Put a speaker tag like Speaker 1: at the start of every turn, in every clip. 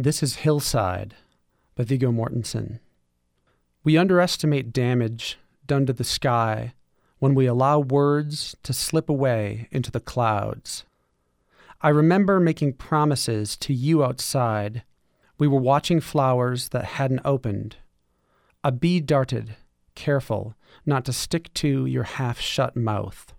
Speaker 1: This is Hillside by Viggo Mortensen. We underestimate damage done to the sky when we allow words to slip away into the clouds. I remember making promises to you outside. We were watching flowers that hadn't opened. A bee darted, careful not to stick to your half-shut mouth.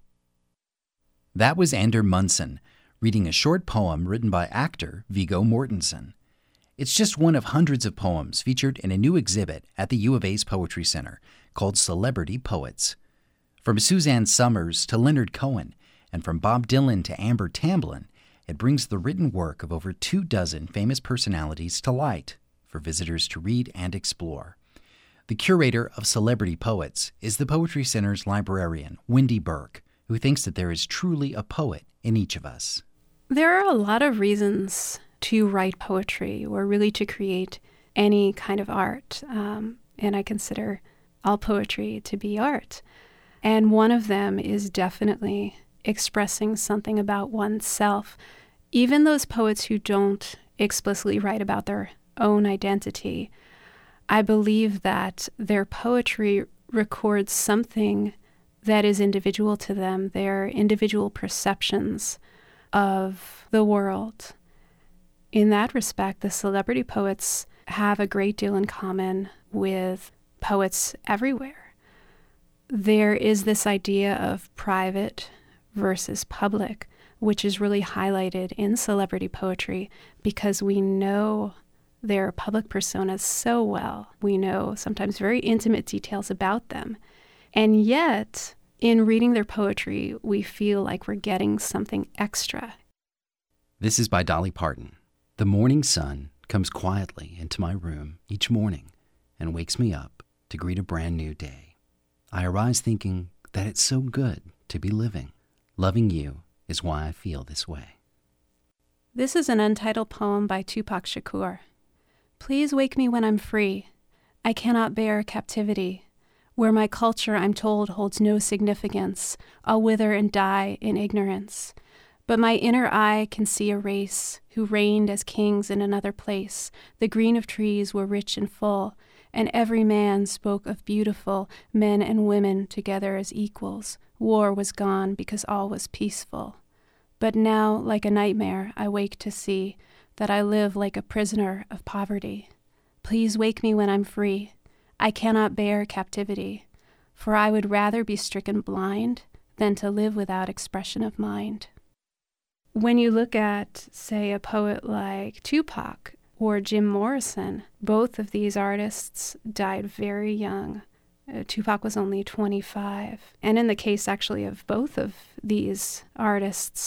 Speaker 2: That was Ander Munson, reading a short poem written by actor Viggo Mortensen. It's just one of hundreds of poems featured in a new exhibit at the U of A's Poetry Center called Celebrity Poets. From Suzanne Somers to Leonard Cohen, and from Bob Dylan to Amber Tamblyn, it brings the written work of over 24 famous personalities to light for visitors to read and explore. The curator of Celebrity Poets is the Poetry Center's librarian, Wendy Burke, who thinks that there is truly a poet in each of us.
Speaker 3: There are a lot of reasons to write poetry or really to create any kind of art. And I consider all poetry to be art. And one of them is definitely expressing something about oneself. Even those poets who don't explicitly write about their own identity, I believe that their poetry records something that is individual to them, their individual perceptions of the world. In that respect, the celebrity poets have a great deal in common with poets everywhere. There is this idea of private versus public, which is really highlighted in celebrity poetry because we know their public personas so well. We know sometimes very intimate details about them. And yet, in reading their poetry, we feel like we're getting something extra.
Speaker 2: This is by Dolly Parton. The morning sun comes quietly into my room each morning and wakes me up to greet a brand new day. I arise thinking that it's so good to be living. Loving you is why I feel this way.
Speaker 3: This is an untitled poem by Tupac Shakur. Please wake me when I'm free. I cannot bear captivity. Where my culture, I'm told, holds no significance, I'll wither and die in ignorance. But my inner eye can see a race who reigned as kings in another place. The green of trees were rich and full, and every man spoke of beautiful men and women together as equals. War was gone because all was peaceful. But now, like a nightmare, I wake to see that I live like a prisoner of poverty. Please wake me when I'm free. I cannot bear captivity, for I would rather be stricken blind than to live without expression of mind. When you look at, say, a poet like Tupac or Jim Morrison, both of these artists died very young. Tupac was only 25. And in the case, actually, of both of these artists,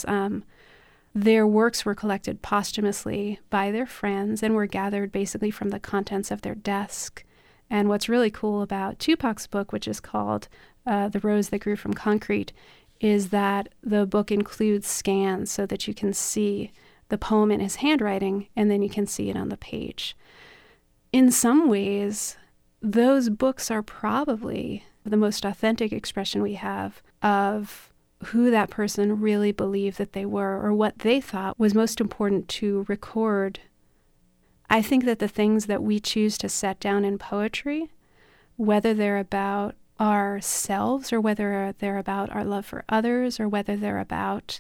Speaker 3: their works were collected posthumously by their friends and were gathered basically from the contents of their desk. And what's really cool about Tupac's book, which is called The Rose That Grew from Concrete, is that the book includes scans so that you can see the poem in his handwriting and then you can see it on the page. In some ways, those books are probably the most authentic expression we have of who that person really believed that they were or what they thought was most important to record. I think that the things that we choose to set down in poetry, whether they're about ourselves or whether they're about our love for others or whether they're about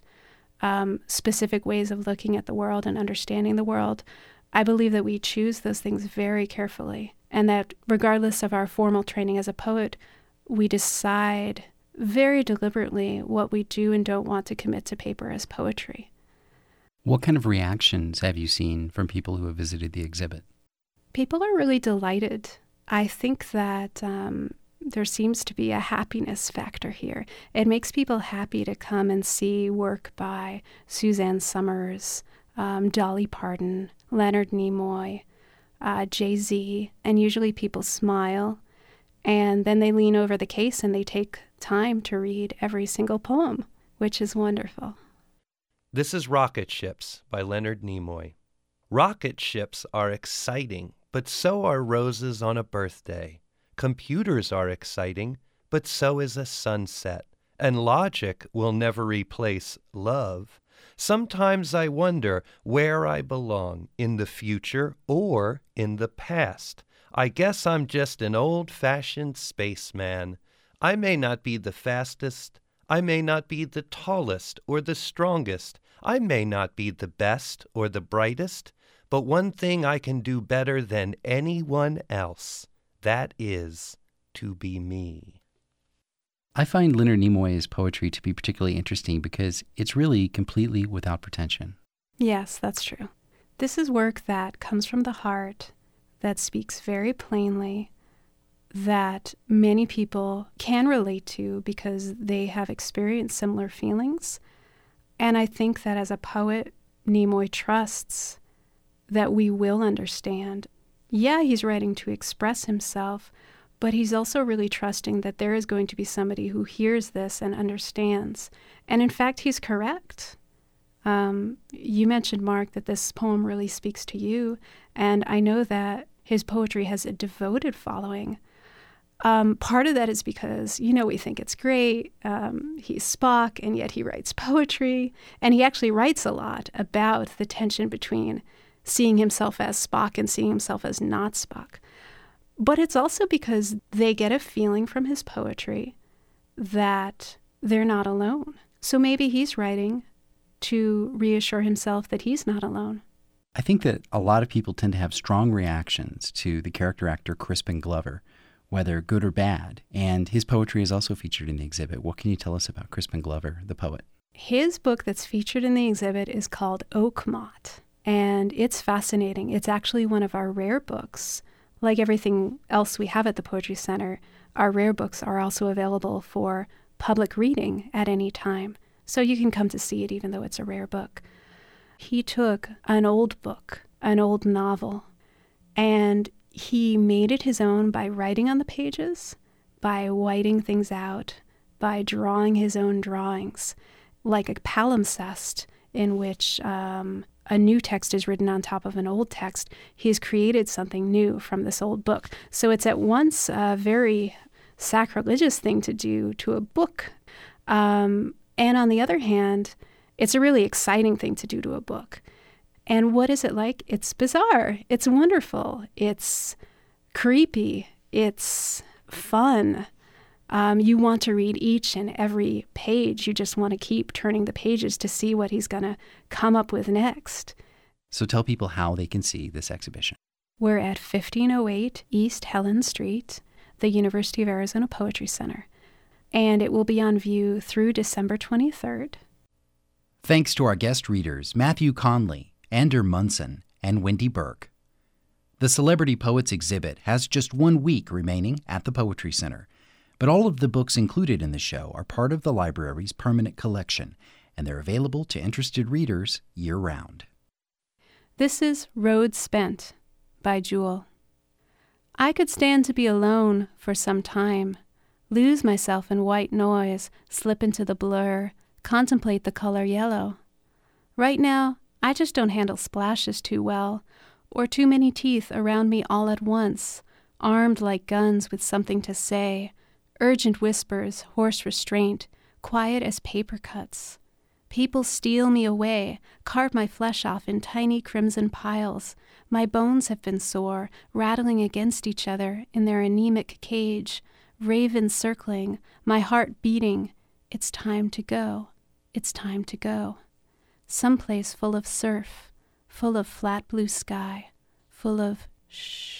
Speaker 3: specific ways of looking at the world and understanding the world, I believe that we choose those things very carefully and that regardless of our formal training as a poet, we decide very deliberately what we do and don't want to commit to paper as poetry.
Speaker 2: What kind of reactions have you seen from people who have visited the exhibit?
Speaker 3: People are really delighted. I think that there seems to be a happiness factor here. It makes people happy to come and see work by Suzanne Somers, Dolly Parton, Leonard Nimoy, Jay-Z, and usually people smile, and then they lean over the case and they take time to read every single poem, which is wonderful.
Speaker 4: This is Rocket Ships by Leonard Nimoy. Rocket ships are exciting, but so are roses on a birthday. Computers are exciting, but so is a sunset. And logic will never replace love. Sometimes I wonder where I belong, in the future or in the past. I guess I'm just an old-fashioned spaceman. I may not be the fastest. I may not be the tallest or the strongest. I may not be the best or the brightest. But one thing I can do better than anyone else, that is to be me.
Speaker 2: I find Leonard Nimoy's poetry to be particularly interesting because it's really completely without pretension.
Speaker 3: Yes, that's true. This is work that comes from the heart, that speaks very plainly, that many people can relate to because they have experienced similar feelings. And I think that as a poet, Nimoy trusts that we will understand. Yeah, he's writing to express himself, but he's also really trusting that there is going to be somebody who hears this and understands. And in fact, he's correct. You mentioned, Mark, that this poem really speaks to you, and I know that his poetry has a devoted following. Part of that is because, we think it's great. He's Spock, and yet he writes poetry. And he actually writes a lot about the tension between seeing himself as Spock and seeing himself as not Spock. But it's also because they get a feeling from his poetry that they're not alone. So maybe he's writing to reassure himself that he's not alone.
Speaker 2: I think that a lot of people tend to have strong reactions to the character actor Crispin Glover, whether good or bad, and his poetry is also featured in the exhibit. What can you tell us about Crispin Glover, the poet?
Speaker 3: His book that's featured in the exhibit is called Oakmont, and it's fascinating. It's actually one of our rare books. Like everything else we have at the Poetry Center, our rare books are also available for public reading at any time, so you can come to see it even though it's a rare book. He took an old book, an old novel, and he made it his own by writing on the pages, by whiting things out, by drawing his own drawings, like a palimpsest in which a new text is written on top of an old text. He's created something new from this old book. So it's at once a very sacrilegious thing to do to a book. And on the other hand, it's a really exciting thing to do to a book. And what is it like? It's bizarre. It's wonderful. It's creepy. It's fun. You want to read each and every page. You just want to keep turning the pages to see what he's going to come up with next.
Speaker 2: So tell people how they can see this exhibition.
Speaker 3: We're at 1508 East Helen Street, the University of Arizona Poetry Center, and it will be on view through December 23rd.
Speaker 2: Thanks to our guest readers, Matthew Conley, Ander Munson, and Wendy Burke. The Celebrity Poets exhibit has just 1 week remaining at the Poetry Center, but all of the books included in the show are part of the library's permanent collection, and they're available to interested readers year-round.
Speaker 3: This is Road Spent by Jewel. I could stand to be alone for some time, lose myself in white noise, slip into the blur, contemplate the color yellow. Right now, I just don't handle splashes too well, or too many teeth around me all at once, armed like guns with something to say, urgent whispers, hoarse restraint, quiet as paper cuts. People steal me away, carve my flesh off in tiny crimson piles. My bones have been sore, rattling against each other in their anemic cage, ravens circling, my heart beating. It's time to go. It's time to go. Someplace full of surf, full of flat blue sky, full of shh.